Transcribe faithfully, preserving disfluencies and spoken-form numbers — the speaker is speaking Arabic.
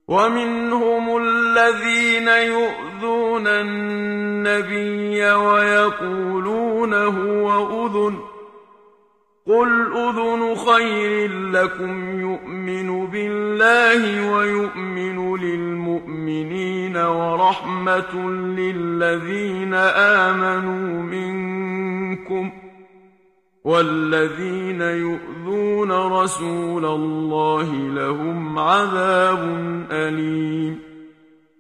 ومنهم الذين يؤذون النبي ويقولون هو أذن قل أذن خير لكم يؤمن بالله ويؤمن للمؤمنين ورحمة للذين آمنوا منكم والذين يؤذون رسول الله لهم عذاب أليم.